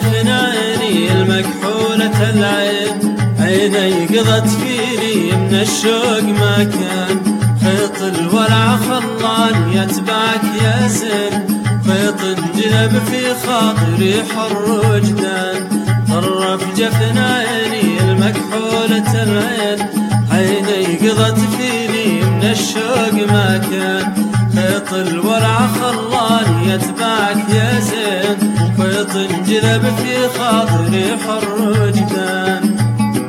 جفن عيني المكحولة العين، عيني قضت فيني من الشوق ما كان، خيط الولع خلاني يتبعك يا زين، خيط انجلب في خاطري حر وجدان، طرف جفن عيني المكحولة العين، عيني قضت فيني من الشوق ما كان، خيط الولع خلاني يتبعك يا زين، خيط انجلب في خاطري حر وجدان.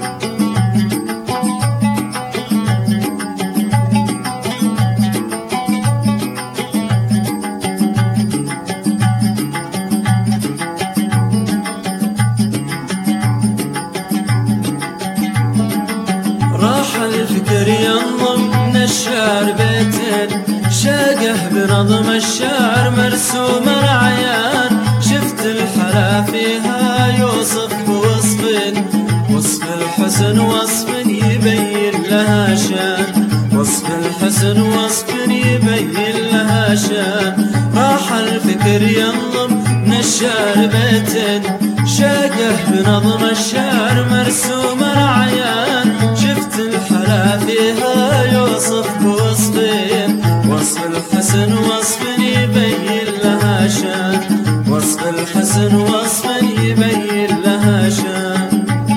راح الفكر ينظم من الشعر بيتين، شاقه بنظم الشعر مرسوم العيان، شفت الحلا فيها يوصف بوصفين، وصف الحسن وصف يبين لها شان، وصف الحسن وصف يبين لها شان. راح الفكر ينظم من الشعر بيتين، شاقه بنظم الشعر مرسوم العيان، شفت الحلا فيها يوصف بوصفين، وصف الحسن وصف يبين لها شان، وصف الحسن وصف يبين لها شان.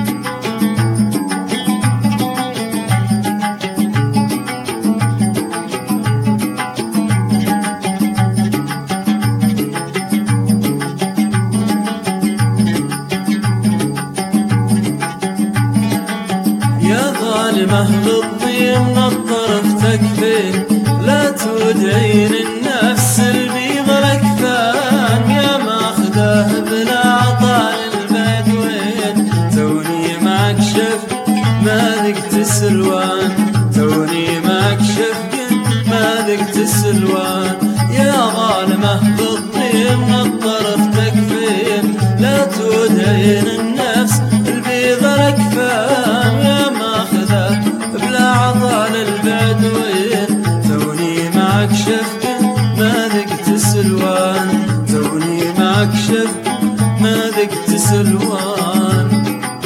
ظالمة ضدي من الطرف تكفين، لا تودعين النفس البيض الأكفان، يا ماخذه بلا عطاء البدوين، توني معك شفت ما ذقت سلوان، توني معك شفت ما ذقت سلوان. يا ظالمة ضدي من الطرف تكفين، لا تودعين النفس البيض الأكفان، يا ماخذه بلا عطاء البدوين، توني معك شفت ما ذقت سلوان، توني معك شفت ما ذقت سلوان.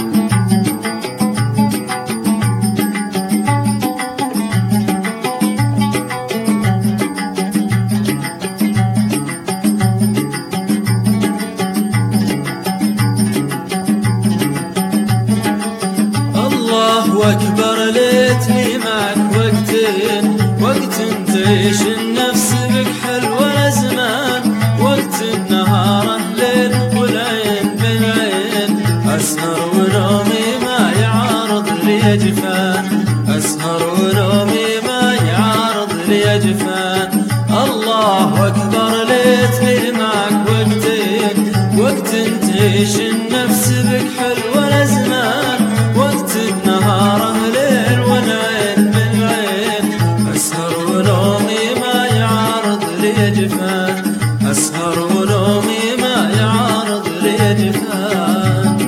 الله أكبر ليتني معك وقتين، وقت تعيش النفس بك حلوة الأزمان، وقت النهار ليل والعين بالعين، أسهر ونومي ما يعارض لي جفان، أسهر ونومي ما يعارض لي جفان. الله أكبر ليتني معك وقتين، وقت تعيش النفس بك حلوة الأزمان، وقت النهار ليل والعين بالعين، أسهر ونومي ما يعارض لي جفان، أسهر ونومي ما يعارض لي جفان.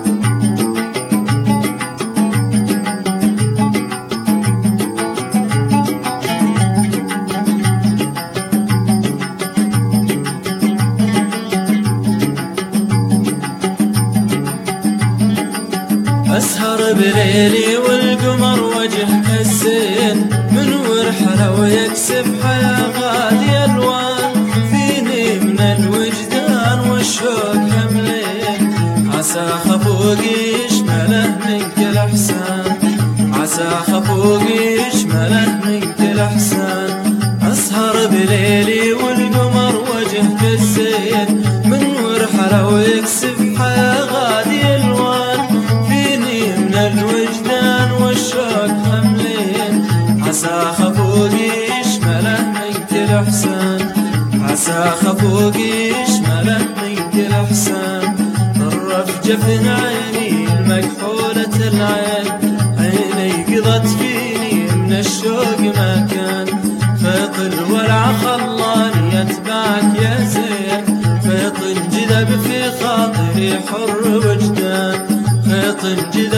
أسهر بليلي والقمر وجهك الزين، من ورحله ويكسب حياة غالية ألوان، فيني من الوجدان والشوق حملين، عسى خفوقي يشمله منك الإحسان، عسى خفوقي يشمله منك الإحسان. أسهر بليلي والقمر وجهك الزين، من ورحله ويكسب حياة غالية ألوان، من الوجدان والشوق حملين، عسى خفوقي يشمله منك الإحسان، عسى خفوقي يشمله منك الإحسان. طرف جفن عيني المكحولة العين، عيني قضت فيني من الشوق ما كان، خيط الولع خلاني يتبعك يا زين، خيط انجذب في خاطري حر وجدان، خيط انجذب